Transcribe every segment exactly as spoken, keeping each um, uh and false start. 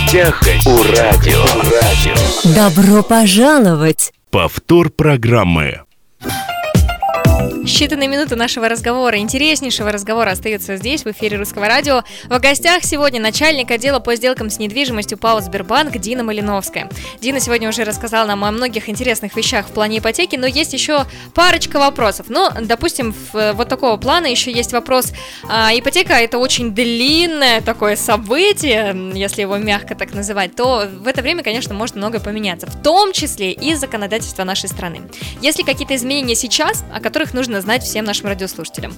гостях у радио. Добро пожаловать! Повтор программы. Считанные минуты нашего разговора, интереснейшего разговора остаются здесь, в эфире Русского радио. В гостях сегодня начальник отдела по сделкам с недвижимостью ПАО «Сбербанк» Дина Малиновская. Дина сегодня уже рассказала нам о многих интересных вещах в плане ипотеки, но есть еще парочка вопросов. Ну, допустим, в, вот такого плана еще есть вопрос. А, ипотека – это очень длинное такое событие, если его мягко так называть, то в это время, конечно, может многое поменяться, в том числе и законодательство нашей страны. Есть ли какие-то изменения сейчас, о которых нужно знать всем нашим радиослушателям?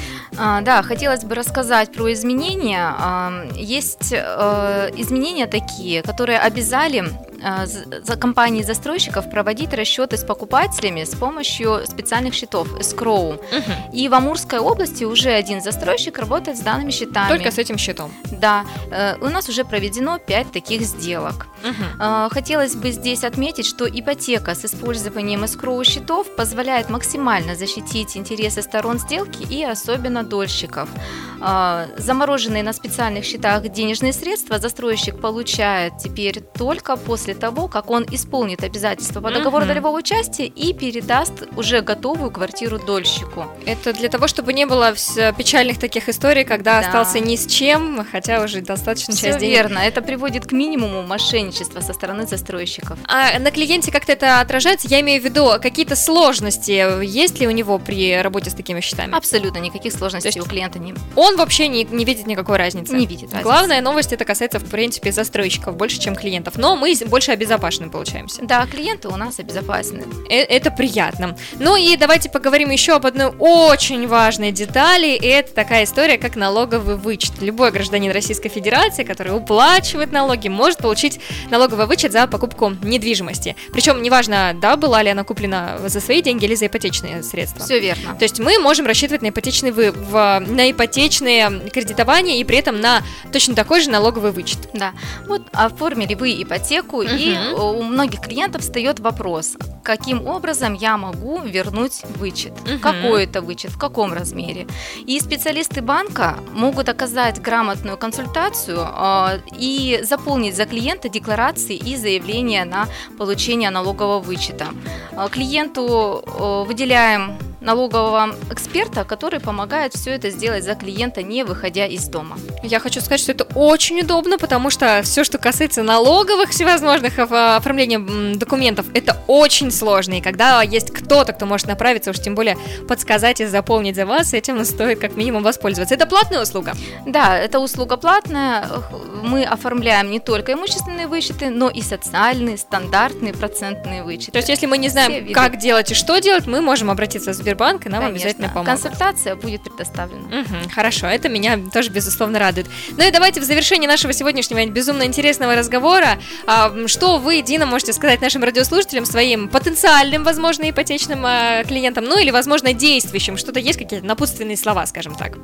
А, да, хотелось бы рассказать про изменения. А, есть а, изменения такие, которые обязали а, за компании застройщиков проводить расчеты с покупателями с помощью специальных счетов эскроу. Угу. И в Амурской области уже один застройщик работает с данными счетами. Только с этим счетом? Да, у нас уже проведено пять таких сделок. Угу. Хотелось бы здесь отметить, что ипотека с использованием эскроу счетов позволяет максимально защитить интересы сторон сделки и особенно дольщиков. Замороженные на специальных счетах денежные средства застройщик получает теперь только после того, как он исполнит обязательства по договору uh-huh. долевого участия и передаст уже готовую квартиру дольщику. Это для того, чтобы не было печальных таких историй, когда да. остался ни с чем, хотя уже достаточно Все часть денег. верно, это приводит к минимуму мошенничества со стороны застройщиков. А на клиенте как-то это отражается? Я имею в виду, какие-то сложности есть ли у него при работе с такими счетами? Абсолютно никаких сложностей у клиента нет. Он вообще не, не видит никакой разницы? Не видит разницы. Главная новость, это касается, в принципе, застройщиков больше, чем клиентов. Но мы больше обезопасены получаемся. Да, клиенты у нас обезопасены. Это приятно. Ну и давайте поговорим еще об одной очень важной детали. И это такая история, как налоговый вычет. Любой гражданин Российской Федерации, который уплачивает налоги, может получить налоговый вычет за покупку недвижимости. Причем неважно, да, была ли она куплена за свои деньги или за ипотечные средства. Все верно. То есть мы можем рассчитывать на ипотечный вы, в, на ипотечные кредитование и при этом на точно такой же налоговый вычет. Да. Вот оформили вы ипотеку, uh-huh. и у многих клиентов встает вопрос, каким образом я могу вернуть вычет, uh-huh. какой это вычет, в каком размере. И специалисты банка могут оказать грамотную консультацию э, и заполнить за клиента декларации и заявления на получение налогового вычета. Э, клиенту э, выделяем налогового эксперта, который помогает все это сделать за клиента, не выходя из дома. Я хочу сказать, что это очень удобно, потому что все, что касается налоговых всевозможных оформления документов, это очень сложно. И когда есть кто-то, кто может направиться, уж тем более подсказать и заполнить за вас, этим стоит как минимум воспользоваться. Это платная услуга? Да, это услуга платная. Мы оформляем не только имущественные вычеты, но и социальные, стандартные, процентные вычеты. То есть, если мы не знаем, как делать и что делать, мы можем обратиться в Сбербанк, банк, и нам Конечно. обязательно помогут. Консультация будет предоставлена. Угу, хорошо, это меня тоже, безусловно, радует. Ну и давайте в завершении нашего сегодняшнего безумно интересного разговора, а, что вы, Дина, можете сказать нашим радиослушателям, своим потенциальным, возможно, ипотечным а, клиентам, ну или, возможно, действующим, что-то есть, какие-то напутственные слова, скажем так.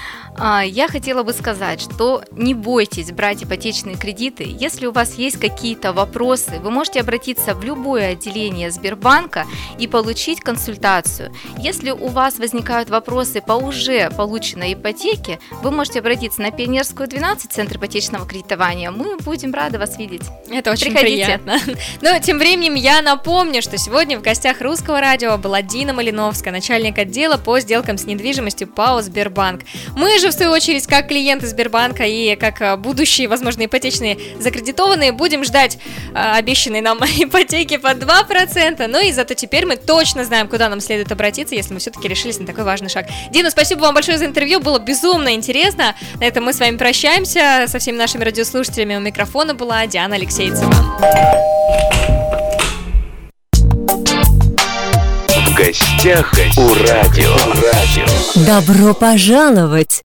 Я хотела бы сказать, что не бойтесь брать ипотечные кредиты. Если у вас есть какие-то вопросы, вы можете обратиться в любое отделение Сбербанка и получить консультацию. Если у вас возникают вопросы по уже полученной ипотеке, вы можете обратиться на Пионерскую двенадцать, Центр ипотечного кредитования. Мы будем рады вас видеть. Это очень Приходите. приятно. Но тем временем я напомню, что сегодня в гостях Русского радио была Дина Малиновская, начальник отдела по сделкам с недвижимостью ПАО «Сбербанк». Мы же, в свою очередь, как клиенты Сбербанка и как будущие, возможно, ипотечные закредитованные, будем ждать э, обещанной нам ипотеки под два процента. Ну и зато теперь мы точно знаем, куда нам следует обратиться, если мы все-таки решились на такой важный шаг. Дина, спасибо вам большое за интервью, было безумно интересно. На этом мы с вами прощаемся. Со всеми нашими радиослушателями у микрофона была Диана Алексейцева. В гостях у радио. Добро пожаловать!